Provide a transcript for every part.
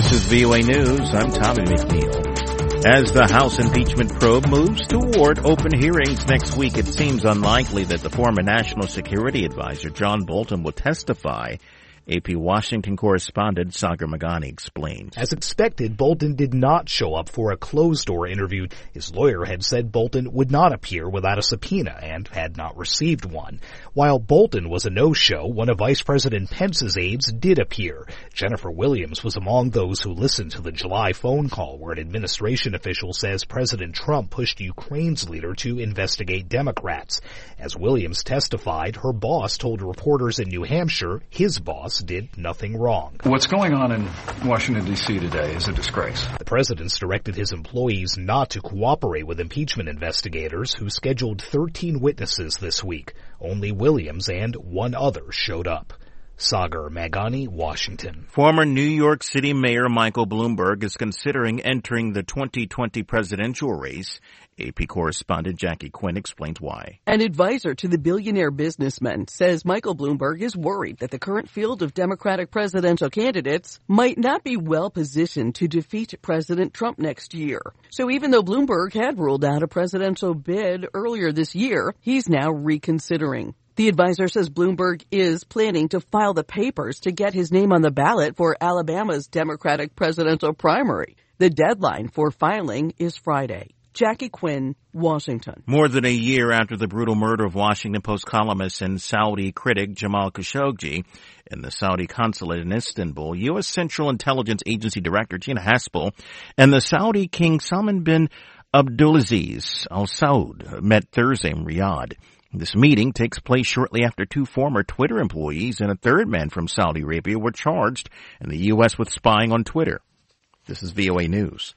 This is VOA News. I'm Tommy McNeil. As the House impeachment probe moves toward open hearings next week, it seems unlikely that the former National Security Advisor John Bolton will testify. AP Washington correspondent Sagar Meghani explains. As expected, Bolton did not show up for a closed-door interview. His lawyer had said Bolton would not appear without a subpoena and had not received one. While Bolton was a no-show, one of Vice President Pence's aides did appear. Jennifer Williams was among those who listened to the July phone call where an administration official says President Trump pushed Ukraine's leader to investigate Democrats. As Williams testified, her boss told reporters in New Hampshire his boss did nothing wrong. What's going on in Washington, D.C. today is a disgrace. The president's directed his employees not to cooperate with impeachment investigators who scheduled 13 witnesses this week. Only Williams and one other showed up. Sagar Meghani, Washington. Former New York City Mayor Michael Bloomberg is considering entering the 2020 presidential race. AP correspondent Jackie Quinn explains why. An advisor to the billionaire businessman says Michael Bloomberg is worried that the current field of Democratic presidential candidates might not be well positioned to defeat President Trump next year. So even though Bloomberg had ruled out a presidential bid earlier this year, he's now reconsidering. The advisor says Bloomberg is planning to file the papers to get his name on the ballot for Alabama's Democratic presidential primary. The deadline for filing is Friday. Jackie Quinn, Washington. More than a year after the brutal murder of Washington Post columnist and Saudi critic Jamal Khashoggi in the Saudi consulate in Istanbul, U.S. Central Intelligence Agency Director Gina Haspel and the Saudi King Salman bin Abdulaziz Al Saud met Thursday in Riyadh. This meeting takes place shortly after two former Twitter employees and a third man from Saudi Arabia were charged in the U.S. with spying on Twitter. This is VOA News.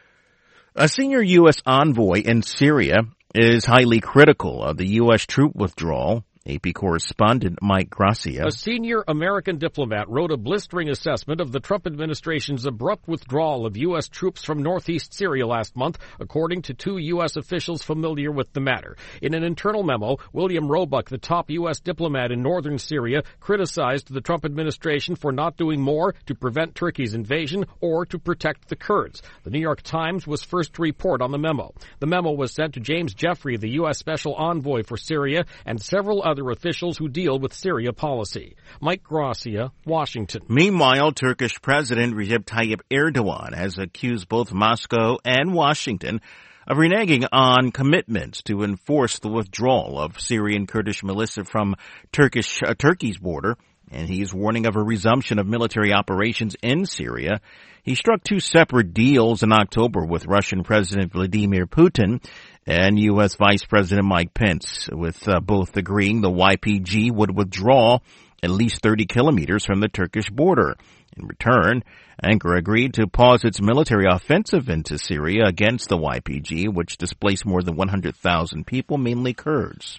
A senior U.S. envoy in Syria is highly critical of the U.S. troop withdrawal. AP correspondent Mike Gracia. A senior American diplomat wrote a blistering assessment of the Trump administration's abrupt withdrawal of U.S. troops from northeast Syria last month, according to two U.S. officials familiar with the matter. In an internal memo, William Roebuck, the top U.S. diplomat in northern Syria, criticized the Trump administration for not doing more to prevent Turkey's invasion or to protect the Kurds. The New York Times was first to report on the memo. The memo was sent to James Jeffrey, the U.S. Special Envoy for Syria, and several other officials who deal with Syria policy. Mike Gracia, Washington. Meanwhile, Turkish President Recep Tayyip Erdogan has accused both Moscow and Washington of reneging on commitments to enforce the withdrawal of Syrian Kurdish militia from Turkey's border, and he is warning of a resumption of military operations in Syria. He struck two separate deals in October with Russian President Vladimir Putin and U.S. Vice President Mike Pence, with both agreeing the YPG would withdraw at least 30 kilometers from the Turkish border. In return, Ankara agreed to pause its military offensive into Syria against the YPG, which displaced more than 100,000 people, mainly Kurds.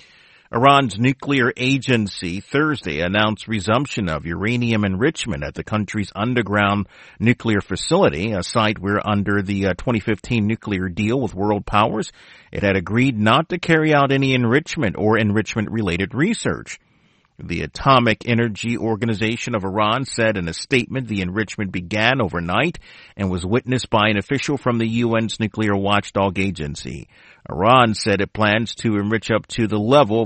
Iran's nuclear agency Thursday announced resumption of uranium enrichment at the country's underground nuclear facility, a site where under the 2015 nuclear deal with world powers, it had agreed not to carry out any enrichment or enrichment-related research. The Atomic Energy Organization of Iran said in a statement the enrichment began overnight and was witnessed by an official from the UN's nuclear watchdog agency. Iran said it plans to enrich up to the level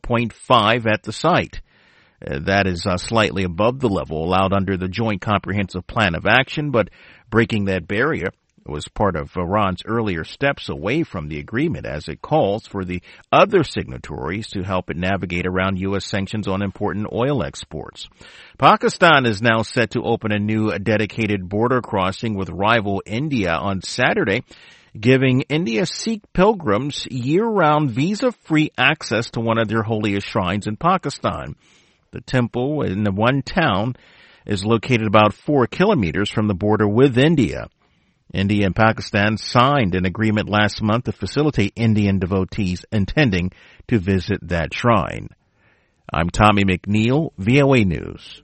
4.5 at the site. That is slightly above the level allowed under the Joint Comprehensive Plan of Action, but breaking that barrier was part of Iran's earlier steps away from the agreement, as it calls for the other signatories to help it navigate around U.S. sanctions on important oil exports. Pakistan is now set to open a new dedicated border crossing with rival India on Saturday, giving India's Sikh pilgrims year-round visa-free access to one of their holiest shrines in Pakistan. The temple in the one town is located about 4 kilometers from the border with India. India and Pakistan signed an agreement last month to facilitate Indian devotees intending to visit that shrine. I'm Tommy McNeil, VOA News.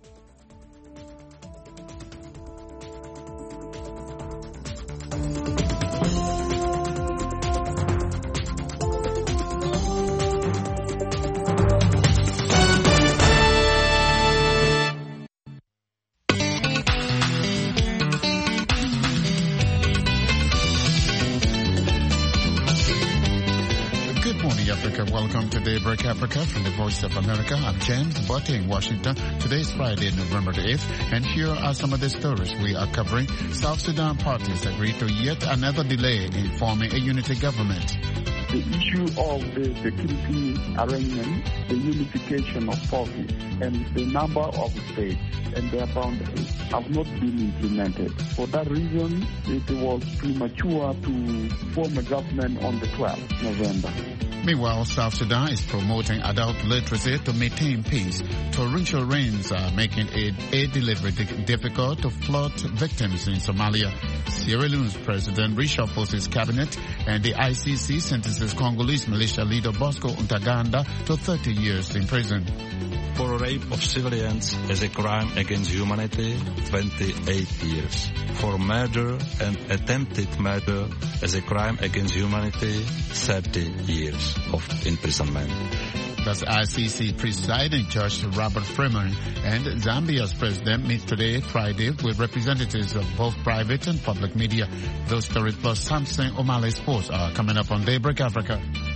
Welcome to Daybreak Africa from the Voice of America. I'm James Botte in Washington. Today is Friday, November the 8th, and here are some of the stories we are covering. South Sudan parties agree to yet another delay in forming a unity government. The issue of the security arrangement, the unification of forces, and the number of states and their boundaries have not been implemented. For that reason, it was premature to form a government on the 12th November. Meanwhile, South Sudan is promoting adult literacy to maintain peace. Torrential rains are making aid delivery difficult to flood victims in Somalia. Sierra Leone's president reshuffles his cabinet, and the ICC sentences Congolese militia leader Bosco Ntaganda to 30 years in prison. For rape of civilians as a crime against humanity, 28 years. For murder and attempted murder as a crime against humanity, 30 years of imprisonment. That's ICC presiding judge Robert Freeman, and Zambia's president meets today, Friday, with representatives of both private and public media. Those stories plus Samson O'Malley Sports are coming up on Daybreak Africa.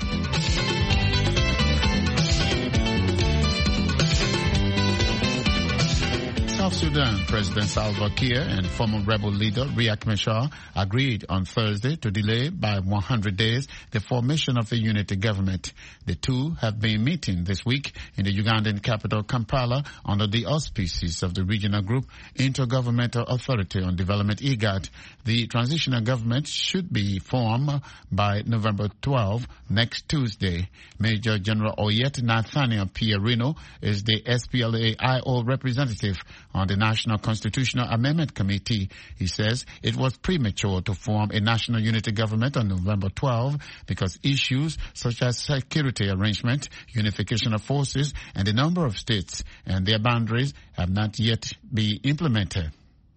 South Sudan President Salva Kiir and former rebel leader Riek Machar agreed on Thursday to delay by 100 days the formation of a unity government. The two have been meeting this week in the Ugandan capital Kampala under the auspices of the regional group Intergovernmental Authority on Development IGAD. The transitional government should be formed by November 12, next Tuesday. Major General Oyet Nathaniel Pierino is the SPLA-IO representative on the National Constitutional Amendment Committee. He says it was premature to form a national unity government on November 12 because issues such as security arrangement, unification of forces, and the number of states and their boundaries have not yet been implemented.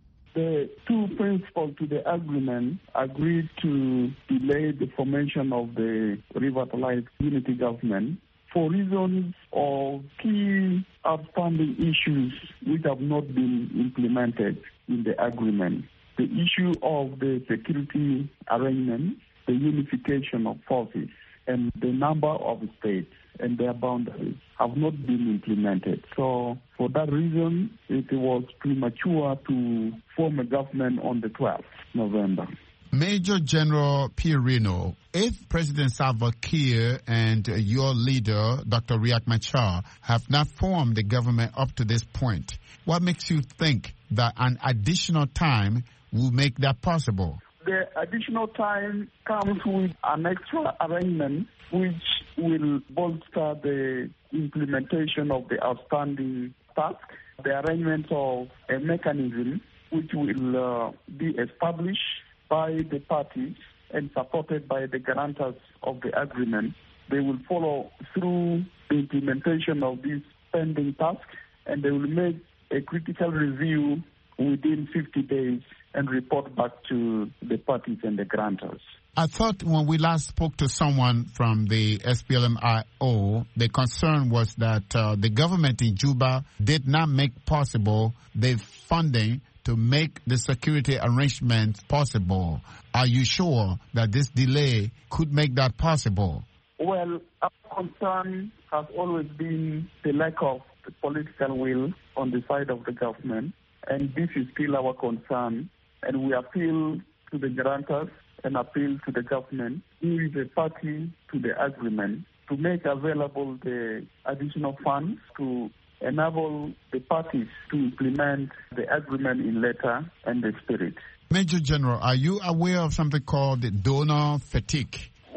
The two principals to the agreement agreed to delay the formation of the revitalized unity government for reasons of key outstanding issues which have not been implemented in the agreement. The issue of the security arrangement, the unification of forces, and the number of states and their boundaries have not been implemented. So for that reason, it was premature to form a government on the 12th November. Major General Pierino, if President Salva Kiir and your leader, Dr. Riek Machar, have not formed the government up to this point, what makes you think that an additional time will make that possible? The additional time comes with an extra arrangement which will bolster the implementation of the outstanding task, the arrangement of a mechanism which will be established by the parties and supported by the guarantors of the agreement. They will follow through the implementation of these pending tasks, and they will make a critical review within 50 days and report back to the parties and the guarantors. I thought when we last spoke to someone from the SPLM-IO, the concern was that the government in Juba did not make possible the funding to make the security arrangements possible. Are you sure that this delay could make that possible? Well, our concern has always been the lack of the political will on the side of the government, and this is still our concern. And we appeal to the guarantors and appeal to the government, who is a party to the agreement, to make available the additional funds to enable the parties to implement the agreement in letter and the spirit. Major General, are you aware of something called the donor fatigue?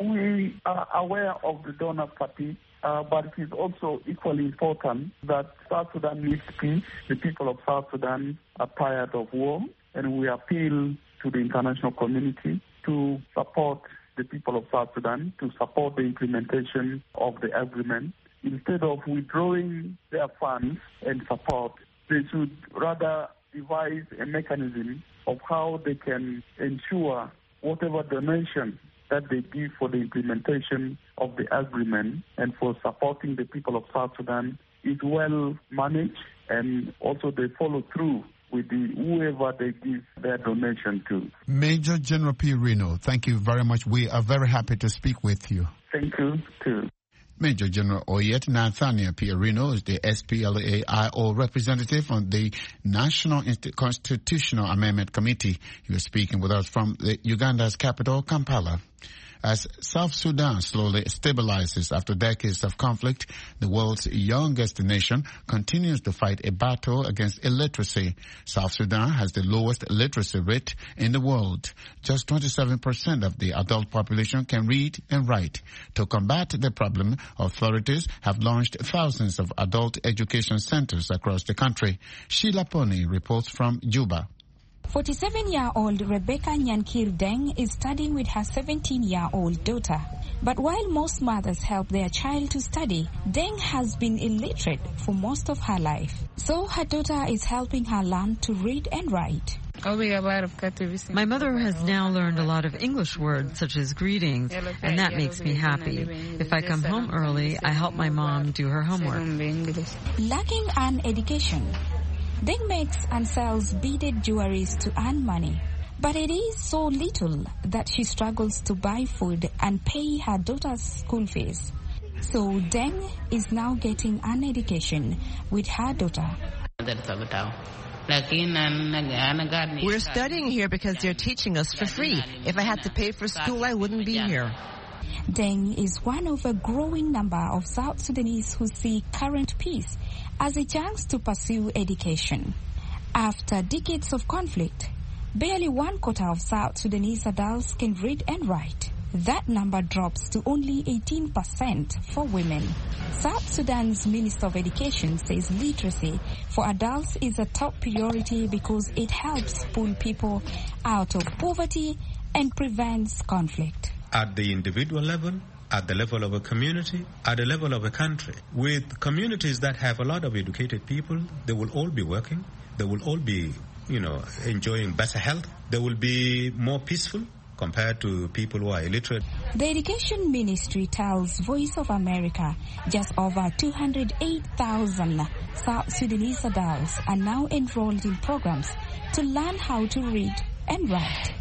We are aware of the donor fatigue, but it is also equally important that South Sudan needs peace. The people of South Sudan are tired of war, and we appeal to the international community to support the people of South Sudan, to support the implementation of the agreement. Instead of withdrawing their funds and support, they should rather devise a mechanism of how they can ensure whatever donation that they give for the implementation of the agreement and for supporting the people of South Sudan is well managed, and also they follow through with whoever they give their donation to. Major General Pierino, thank you very much. We are very happy to speak with you. Thank you, too. Major General Oyet Nathaniel Pierino is the SPLA-IO representative on the National Constitutional Amendment Committee. He was speaking with us from Uganda's capital, Kampala. As South Sudan slowly stabilizes after decades of conflict, the world's youngest nation continues to fight a battle against illiteracy. South Sudan has the lowest literacy rate in the world. Just 27% of the adult population can read and write. To combat the problem, authorities have launched thousands of adult education centers across the country. Sheila Pony reports from Juba. 47-year-old Rebecca Nyankir Deng is studying with her 17-year-old daughter. But while most mothers help their child to study, Deng has been illiterate for most of her life. So her daughter is helping her learn to read and write. My mother has now learned a lot of English words such as greetings, and that makes me happy. If I come home early, I help my mom do her homework. Lacking an education, Deng makes and sells beaded jewelries to earn money. But it is so little that she struggles to buy food and pay her daughter's school fees. So Deng is now getting an education with her daughter. We're studying here because they're teaching us for free. If I had to pay for school, I wouldn't be here. Deng is one of a growing number of South Sudanese who see current peace as a chance to pursue education. After decades of conflict, barely 1/4 of South Sudanese adults can read and write. That number drops to only 18% for women. South Sudan's Minister of Education says literacy for adults is a top priority because it helps pull people out of poverty and prevents conflict. At the individual level, at the level of a community, at the level of a country. With communities that have a lot of educated people, they will all be working. They will all be, enjoying better health. They will be more peaceful compared to people who are illiterate. The Education Ministry tells Voice of America just over 208,000 South Sudanese adults are now enrolled in programs to learn how to read and write.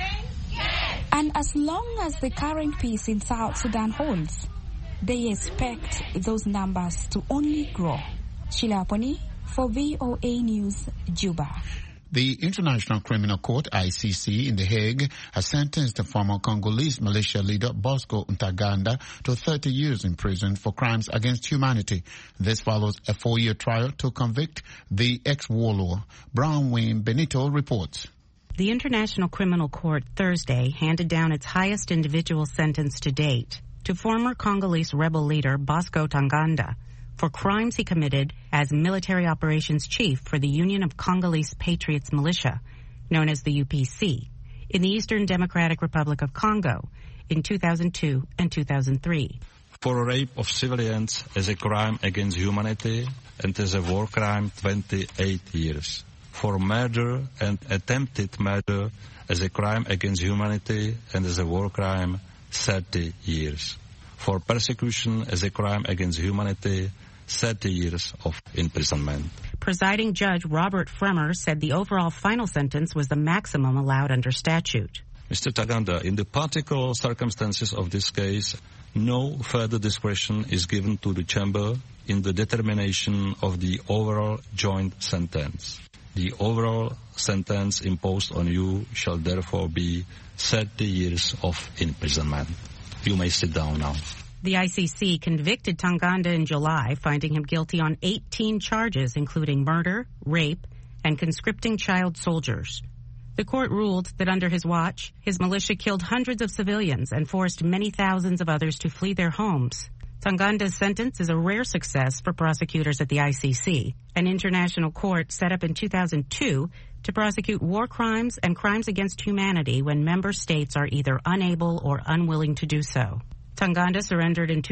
And as long as the current peace in South Sudan holds, they expect those numbers to only grow. Sheila Pony for VOA News, Juba. The International Criminal Court, ICC, in The Hague has sentenced the former Congolese militia leader Bosco Ntaganda to 30 years in prison for crimes against humanity. This follows a 4-year trial to convict the ex-warlord. Brown Benito reports. The International Criminal Court Thursday handed down its highest individual sentence to date to former Congolese rebel leader Bosco Ntaganda for crimes he committed as military operations chief for the Union of Congolese Patriots Militia, known as the UPC, in the Eastern Democratic Republic of Congo in 2002 and 2003. For rape of civilians as a crime against humanity and as a war crime, 28 years. For murder and attempted murder as a crime against humanity and as a war crime, 30 years. For persecution as a crime against humanity, 30 years of imprisonment. Presiding Judge Robert Fremmer said the overall final sentence was the maximum allowed under statute. Mr. Ntaganda, in the particular circumstances of this case, no further discretion is given to the Chamber in the determination of the overall joint sentence. The overall sentence imposed on you shall therefore be 30 years of imprisonment. You may sit down now. The ICC convicted Ntaganda in July, finding him guilty on 18 charges, including murder, rape, and conscripting child soldiers. The court ruled that under his watch, his militia killed hundreds of civilians and forced many thousands of others to flee their homes. Ntaganda's sentence is a rare success for prosecutors at the ICC, an international court set up in 2002 to prosecute war crimes and crimes against humanity when member states are either unable or unwilling to do so. Ntaganda surrendered in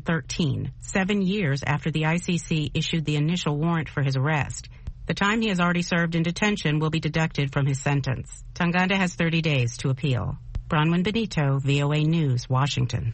2013, 7 years after the ICC issued the initial warrant for his arrest. The time he has already served in detention will be deducted from his sentence. Ntaganda has 30 days to appeal. Bronwyn Benito, VOA News, Washington.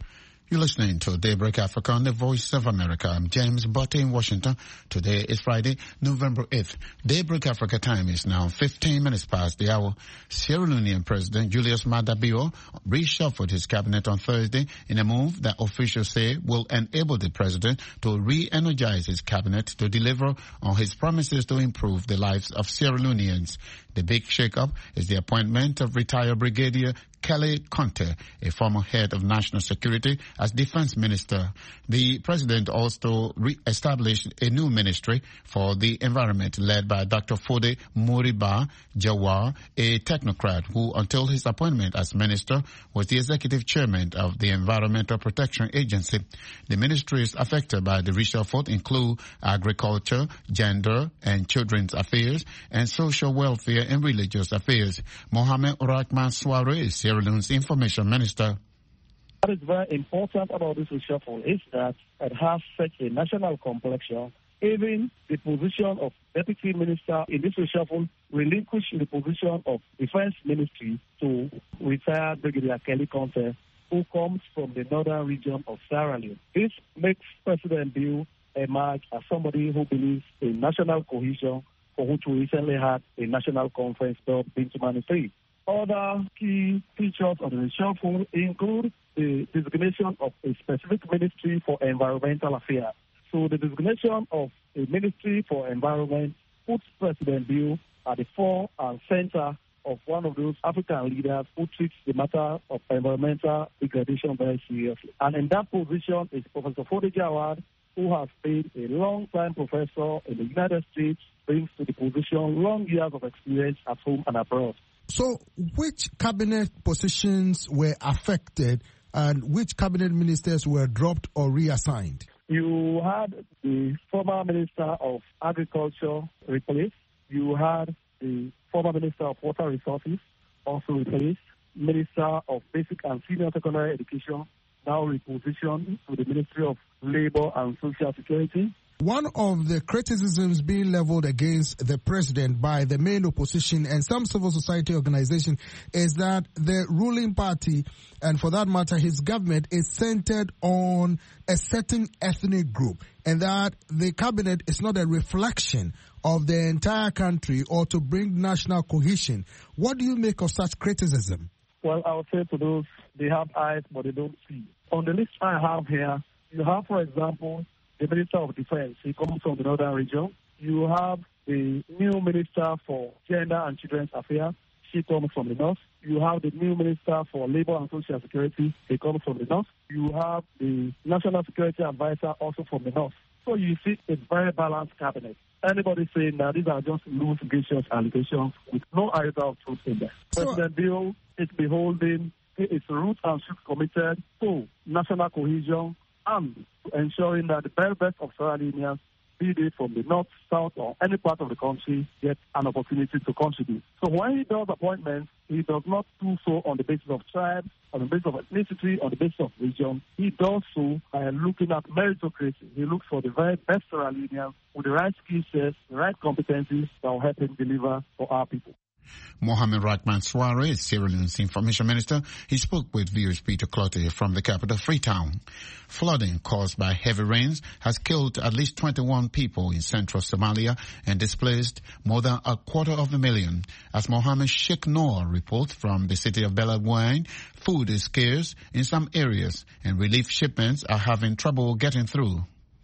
You're listening to Daybreak Africa on the Voice of America. I'm James Butte in Washington. Today is Friday, November 8th. Daybreak Africa time is now 15 minutes past the hour. Sierra Leonean President Julius Maada Bio reshuffled his cabinet on Thursday in a move that officials say will enable the president to re-energize his cabinet to deliver on his promises to improve the lives of Sierra Leoneans. The big shake-up is the appointment of retired Brigadier Kelly Conte, a former head of national security, as defense minister. The president also re-established a new ministry for the environment led by Dr. Fode Moriba Jawar, a technocrat who, until his appointment as minister, was the executive chairman of the Environmental Protection Agency. The ministries affected by the reshuffle include agriculture, gender and children's affairs, and social welfare and religious affairs. Mohamed Rahman Suare is Sierra Leone's information minister. What is very important about this reshuffle is that it has such a national complexion. Even the position of deputy minister in this reshuffle relinquished the position of defense ministry to retired Brigadier Kelly Conte, who comes from the northern region of Sierra Leone. This makes President Bio emerge as somebody who believes in national cohesion, for which we recently had a national conference dubbed Bintumani 3. Other key features of the reshuffle include the designation of a specific ministry for environmental affairs. So the designation of a ministry for environment puts President Bio at the fore and center of one of those African leaders who treats the matter of environmental degradation very seriously. And in that position is Professor Fode Jawar, who has been a long-time professor in the United States, brings to the position long years of experience at home and abroad. So which cabinet positions were affected and which cabinet ministers were dropped or reassigned? You had the former Minister of Agriculture replaced. You had the former Minister of Water Resources also replaced. Minister of Basic and Senior Secondary Education now repositioned to the Ministry of Labor and Social Security. One of the criticisms being leveled against the president by the main opposition and some civil society organizations is that the ruling party, and for that matter his government, is centered on a certain ethnic group, and that the cabinet is not a reflection of the entire country or to bring national cohesion. What do you make of such criticism? Well, I would say to those, they have eyes but they don't see. On the list I have here, you have, for example, the Minister of Defense. He comes from the northern region. You have the new Minister for Gender and Children's Affairs. She comes from the north. You have the new Minister for Labor and Social Security. He comes from the north. You have the National Security Advisor also from the north. So you see a very balanced cabinet. Anybody saying that these are just loose, vicious allegations with no iota of truth in there. President Bio is beholding its roots and should committed to national cohesion and ensuring that the very best of Sierra Leoneans, be they from the north, south, or any part of the country, get an opportunity to contribute. So when he does appointments, he does not do so on the basis of tribes, on the basis of ethnicity, on the basis of region. He does so by looking at meritocracy. He looks for the very best Sierra Leoneans with the right skill sets, the right competencies that will help him deliver for our people. Mohamed Rahman Suare is Sierra Leone's information minister. He spoke with viewers Peter Clottey from the capital, Freetown. Flooding caused by heavy rains has killed at least 21 people in central Somalia and displaced more than 250,000. As Mohammed Sheikh Noor reports from the city of Beledweyne, food is scarce in some areas and relief shipments are having trouble getting through.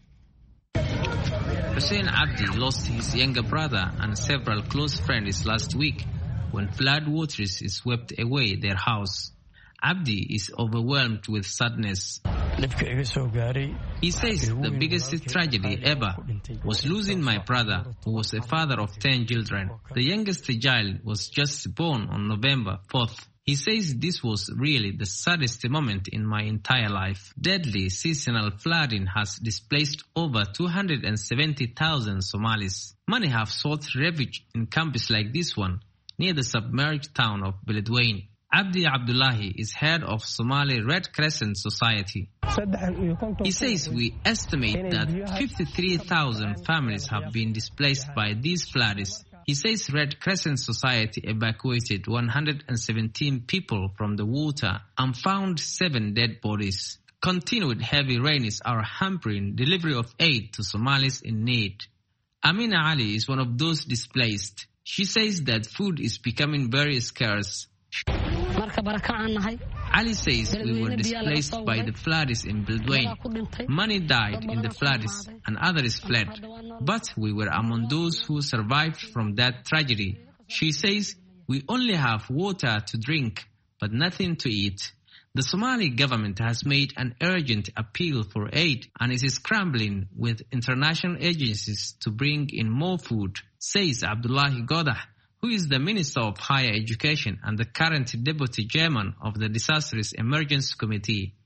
Hussein Abdi lost his younger brother and several close friends last week when flood waters swept away their house. Abdi is overwhelmed with sadness. He says the biggest tragedy ever was losing my brother, who was a father of 10 children. The youngest child was just born on November 4th. He says this was really the saddest moment in my entire life. Deadly seasonal flooding has displaced over 270,000 Somalis. Many have sought refuge in camps like this one, near the submerged town of Beledweyne. Abdi Abdullahi is head of Somali Red Crescent Society. He says we estimate that 53,000 families have been displaced by these floods. He says Red Crescent Society evacuated 117 people from the water and found 7 dead bodies. Continued heavy rains are hampering delivery of aid to Somalis in need. Amina Ali is one of those displaced. She says that food is becoming very scarce. Ali says we were displaced by the floods in Beledweyne. Many died in the floods and others fled. But we were among those who survived from that tragedy. She says we only have water to drink, but nothing to eat. The Somali government has made an urgent appeal for aid and is scrambling with international agencies to bring in more food, says Abdullahi Godah, who is the Minister of Higher Education and the current Deputy Chairman of the Disasters Emergency Committee.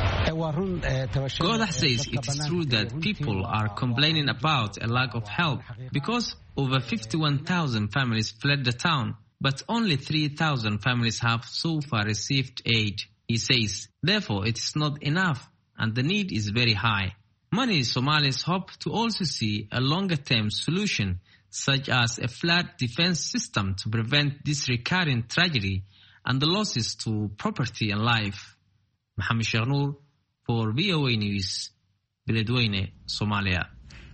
Godah says it is true that people are complaining about a lack of help because over 51,000 families fled the town, but only 3,000 families have so far received aid. He says, therefore, it is not enough and the need is very high. Many Somalis hope to also see a longer-term solution, such as a flood defense system to prevent this recurring tragedy and the losses to property and life. Mohammed Shahnoor for VOA News, Beledweyne, Somalia.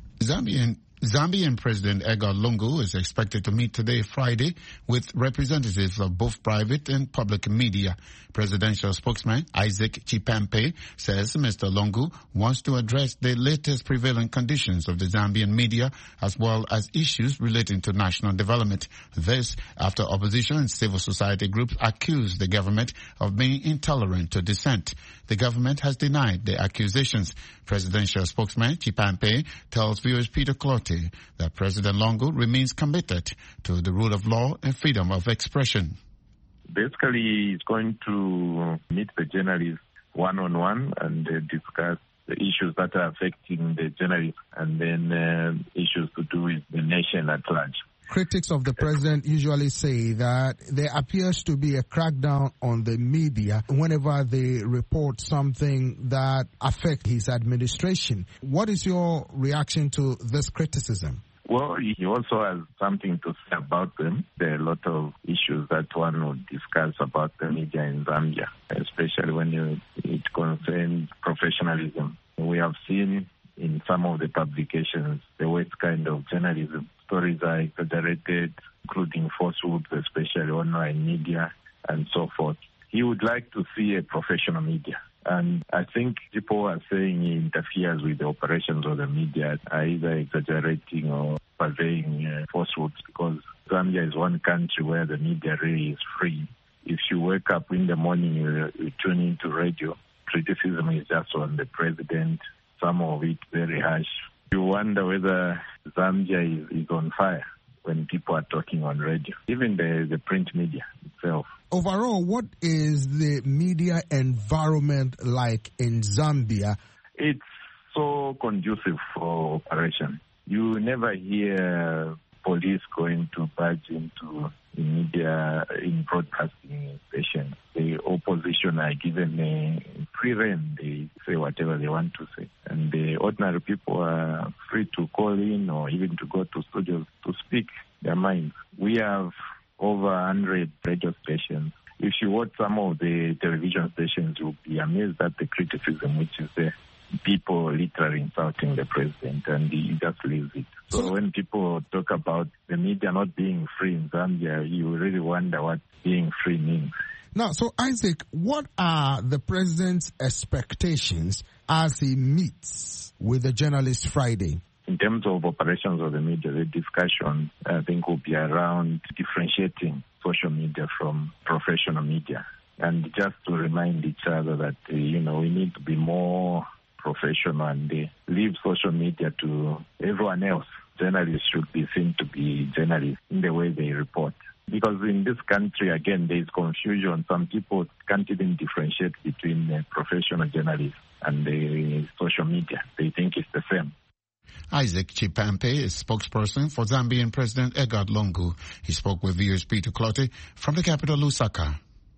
Zambian President Edgar Lungu is expected to meet today, Friday, with representatives of both private and public media. Presidential spokesman Isaac Chipampe says Mr. Lungu wants to address the latest prevailing conditions of the Zambian media as well as issues relating to national development. This after opposition and civil society groups accused the government of being intolerant to dissent. The government has denied the accusations. Presidential spokesman Chipampe tells viewers Peter Clottey that President Lungu remains committed to the rule of law and freedom of expression. Basically, he's going to meet the journalists one-on-one and discuss the issues that are affecting the journalists and then issues to do with the nation at large. Critics of the president usually say that there appears to be a crackdown on the media whenever they report something that affects his administration. What is your reaction to this criticism? Well, he also has something to say about them. There are a lot of issues that one would discuss about the media in Zambia, especially when it concerns professionalism. We have seen in some of the publications the worst kind of journalism. Stories are exaggerated, including falsehoods, especially online media and so forth. He would like to see a professional media. And I think people are saying he interferes with the operations of the media, either exaggerating or purveying falsehoods, because Zambia is one country where the media really is free. If you wake up in the morning, you tune into radio, criticism is just on the president, some of it very harsh. You wonder whether Zambia is on fire when people are talking on radio, even the print media itself. Overall, what is the media environment like in Zambia? It's so conducive for operation. You never hear police going to barge into the media in broadcasting stations. The opposition are given a free rein. They say whatever they want to say. And the ordinary people are free to call in or even to go to studios to speak their minds. We have over 100 radio stations. If you watch some of the television stations, you'll be amazed at the criticism, which is there. People literally insulting the president, and he just leaves it. So when people talk about the media not being free in Zambia, you really wonder what being free means. Now, so Isaac, what are the president's expectations as he meets with the journalists Friday? In terms of operations of the media, the discussion, I think, will be around differentiating social media from professional media. And just to remind each other that, we need to be more professional and leave social media to everyone else. Journalists should be seen to be journalists in the way they report. Because in this country, again, there is confusion. Some people can't even differentiate between professional journalists and the social media. They think it's the same. Isaac Chipampe is spokesperson for Zambian President Edgar Lungu. He spoke with viewers Peter Clottey from the capital, Lusaka.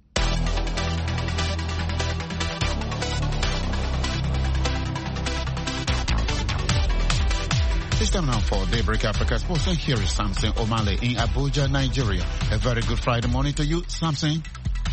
It's time now for Daybreak Africa Sports, and here is Samson Omale in Abuja, Nigeria. A very good Friday morning to you, Samson.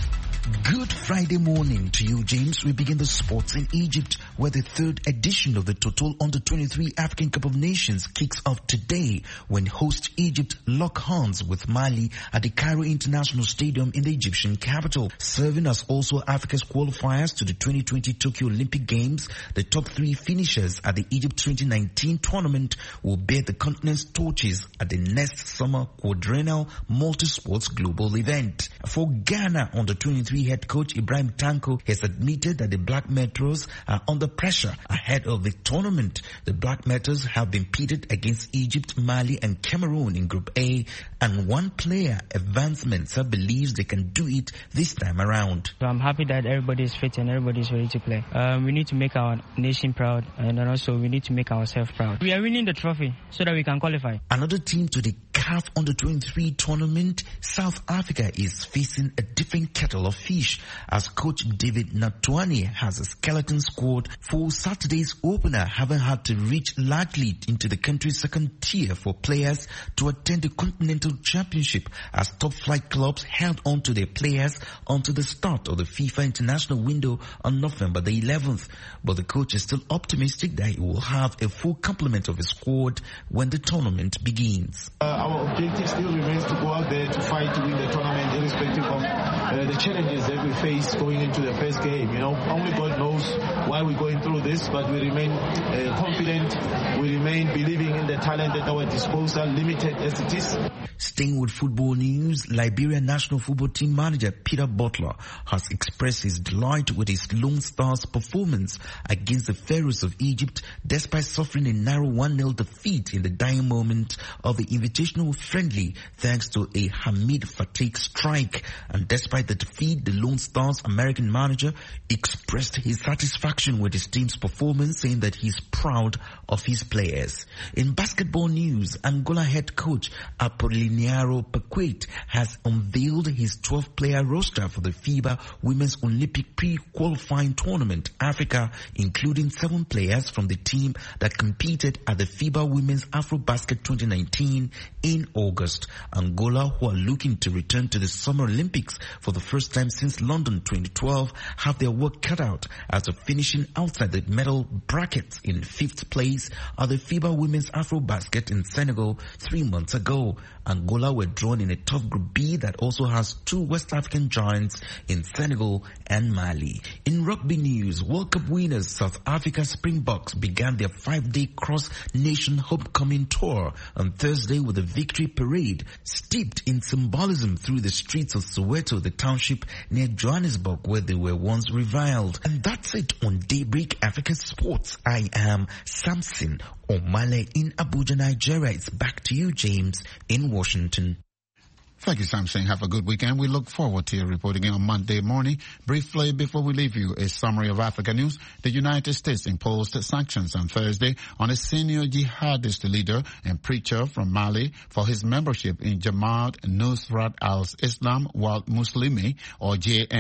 Good Friday morning to you, James. We begin the sports in Egypt, where the third edition of the Total Under-23 African Cup of Nations kicks off today when host Egypt lock horns with Mali at the Cairo International Stadium in the Egyptian capital. Serving as also Africa's qualifiers to the 2020 Tokyo Olympic Games, the top three finishers at the Egypt 2019 tournament will bear the continent's torches at the next summer quadrennial multi-sports global event. For Ghana, Under-23 head coach Ibrahim Tanko has admitted that the Black Metros are under pressure ahead of the tournament. The Black Metros have been pitted against Egypt, Mali and Cameroon in Group A, and one player, Evans Mensah, believes they can do it this time around. I'm happy that everybody is fit and everybody is ready to play. We need to make our nation proud, and also we need to make ourselves proud. We are winning the trophy so that we can qualify. Another team to the CAF Under-23 tournament, South Africa is facing a different kettle of fish as coach David Natwani has a skeleton squad for Saturday's opener, having had to reach largely into the country's second tier for players to attend the Continental Championship as top flight clubs held on to their players until the start of the FIFA international window on November the 11th. But the coach is still optimistic that he will have a full complement of his squad when the tournament begins. Our objective still remains to go out there to fight to win the tournament, irrespective of the challenges that we face going into the first game. You know, only God knows why we're going through this, but we remain confident. We remain believing in the talent at our disposal, limited as it is. Staying with football news, Liberia national football team manager Peter Butler has expressed his delight with his Lone Stars' performance against the Pharaohs of Egypt, despite suffering a narrow 1-0 defeat in the dying moment of the invitational friendly thanks to a Hamid Fatigue strike. And despite the defeat, the Lone Stars American manager expressed his satisfaction with his team's performance, saying that he's proud of his players. In basketball news, Angola head coach Apolinário Paquete has unveiled his 12-player roster for the FIBA Women's Olympic pre-qualifying tournament Africa, including 7 players from the team that competed at the FIBA Women's Afrobasket 2019 in August. Angola, who are looking to return to the Summer Olympics for the first time since London 2012, have their work cut out after finishing outside the medal brackets in 5th place at the FIBA Women's Afrobasket in Senegal 3 months ago. Angola were drawn in a tough Group B that also has 2 West African giants in Senegal and Mali. In rugby news, World Cup winners South Africa Springboks began their 5-day cross-nation homecoming tour on Thursday with a victory parade steeped in symbolism through the streets of Soweto, the township near Johannesburg where they were once reviled. And that's it on Daybreak Africa Sports. I am Samson Omale in Abuja, Nigeria. It's back to you, James, in Washington. Thank you, Samson. Have a good weekend. We look forward to your reporting on Monday morning. Briefly, before we leave you, a summary of Africa news. The United States imposed sanctions on Thursday on a senior jihadist leader and preacher from Mali for his membership in Jamaat Nusrat al-Islam wal Muslimi, or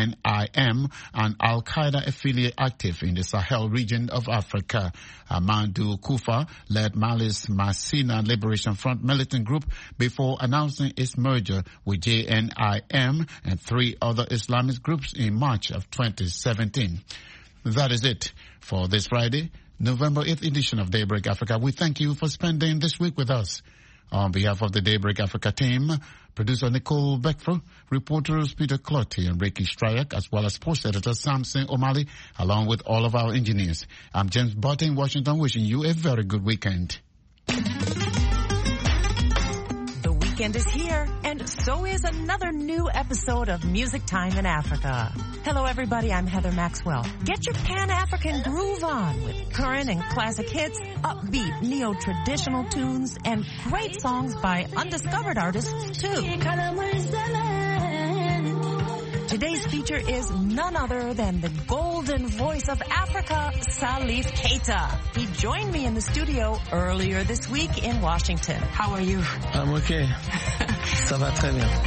JNIM, an al-Qaeda affiliate active in the Sahel region of Africa. Amadou Koufa led Mali's Masina Liberation Front militant group before announcing its merger with JNIM and 3 other Islamist groups in March of 2017. That is it for this Friday, November 8th edition of Daybreak Africa. We thank you for spending this week with us. On behalf of the Daybreak Africa team, producer Nicole Beckford, reporters Peter Clotty and Ricky Stryak, as well as sports editor Samson Omali, along with all of our engineers. I'm James Butter in Washington, wishing you a very good weekend. Weekend is here, and so is another new episode of Music Time in Africa. Hello everybody, I'm Heather Maxwell. Get your Pan-African groove on with current and classic hits, upbeat neo-traditional tunes, and great songs by undiscovered artists too. Today's feature is none other than the golden voice of Africa, Salif Keita. He joined me in the studio earlier this week in Washington. How are you? I'm okay. Ça va très bien.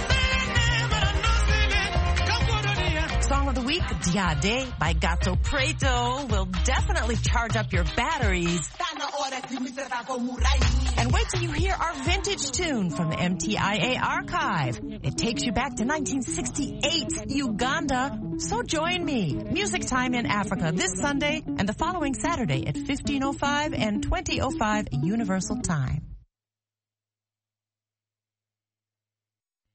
Song of the week, Diade by Gato Preto, will definitely charge up your batteries And wait till you hear our vintage tune from the MTIA archive. It takes you back to 1968 Uganda. So join me, Music Time in Africa, this Sunday and the following Saturday at 15:05 and 20:05 Universal Time.